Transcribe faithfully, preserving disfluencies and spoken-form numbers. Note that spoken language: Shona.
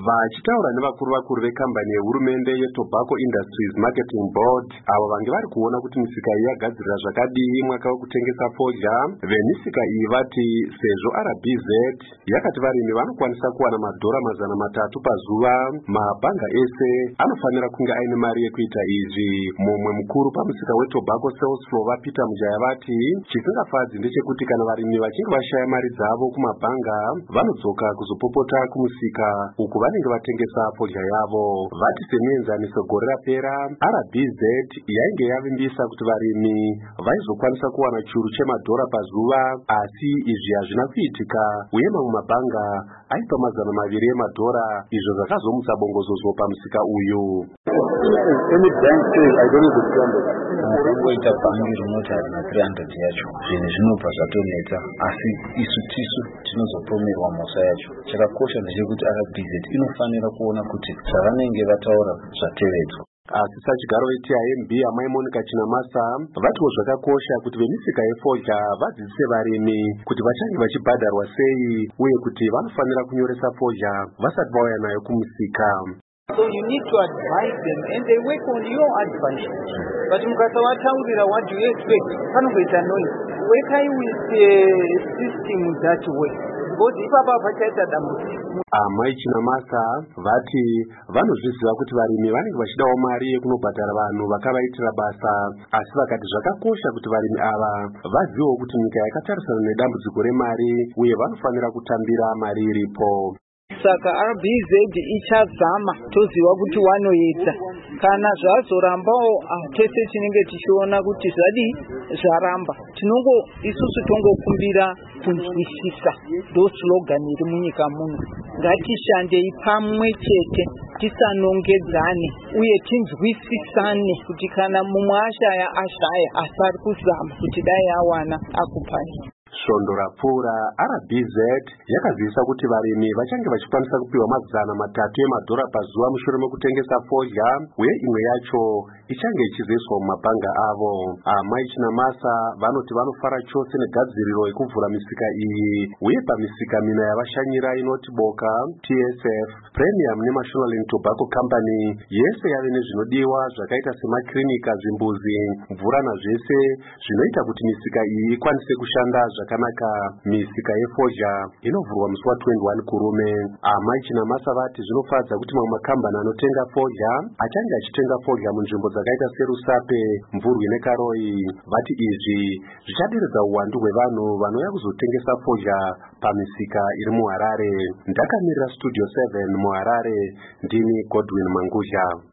Vachitaura nevakuru vakuru vekambani yehurumende yeTobacco Industries Marketing Board avo vange vari kuona kuti misika iyi yagadzirira zvakadii mwaka wekutengesa fodya, vemisika iyi vati sezvo R B Z yakati varimi vanokwanisa kuwana madhora mazana matatu pazuva, mabhanga ese anofanira kunge aine mari yekuita izvi. Mumwe mukuru pamusika weTobacco Sales Floor vaPeter Mujaya vati chisingafadzi ndechekuti kana varimi vachinge vashaya mari dzavo kumabhanga vanodzoka kuzopopota kumusika uku vanenge vatengesa fodya yavo. Vati semienzaniso gore rapera R B Z yainge yavimbisa kuti varimi vaizokwanisa kuwana churu chemadhora pazuva, asi izvi hazvina kuitika uye mamwe mabhanga aipa mazana maviri emadhora, izvo zvakazomutsa bongozozo pamusika uyu. Ngoita bhangi rinoti harina three hundred yacho zvinhu zvinobva zvatonetsa, asi isu tisu tinozopomerwa mhosva yacho. Chakakosha ndechekuti R B Z inofanira kuona kuti zvavanenge vataura zvatevedzwa. Asi sachigaro veT I M B amai Monica Chinamasa vatiwo zvakakosha kuti vemisika yefodya vadzidzise varimi kuti vachange vachibhadharwa sei uye kuti vanofanira kunyoresa fodya vasati vauya nayo kumusika. So you need to advise them and they work on your advice. But mukasavataurira what do you expect, panogoita noise. Work with the system that way. Because ipapa pachaita dambudziko. Amai Chinamasa vati vanozviziva kuti varimi vanenge vachidawo mari yekunobhadhara vanhu vakavaitira basa, asi vakati zvakakosha kuti varimi ava vazivewo kuti nyika yakatarisana nedambudziko remari uye vanofanira kutambira mari iripo. Saka R B Z ichazama, toziva kuti wanoedza. Kana zvazorambawo tese chinenge tichiona kuti zvadi zvaramba, tinongo isusu tongokumbira kunzwisisa. Ndo slogan iri munyika muno. Ngatishandei pamwe chete, tisanongedzane uye tinzwisisane kuti kana mumwe ashaya ashaya, asari kuzama kuti dai awana akupai. Svondo rapfuura R B Z yakazivisa kuti varimi vachange vachikwanisa kupiwa mazana matatu emadhora pazuva mushure mekutengesa fodya, uye imwe yacho ichange ichizoiswa mumabhanga avo. Amai Chinamasa vanoti vanofara chose negadziriro yekuvhura misika iyi, uye pamisika mina yavashanyira inoti Boka, T S F, Premium neMashonaland Tobacco Company yese yave nezvinodiwa zvakaita semakirinika, zvimbuzi, mvura nazvese zvinoita kuti misika iyi ikwanise kushanda zvakanaka. Misika yefodya inovhurwa musi wa twenty-one Kurume. Amai Chinamasa vati zvinofadza kuti mamwe makambani anotenga fodya achange achitenga fodya munzvimbo dzakaita seRusape, Mvurwi neKaroi. Vati izvi zvichaderedza uwandu hwevanhu vanouya kuzotengesa fodya pamisika iri muHarare. Ndakamirira Studio seven muHarare, ndini Godwin Manguzha.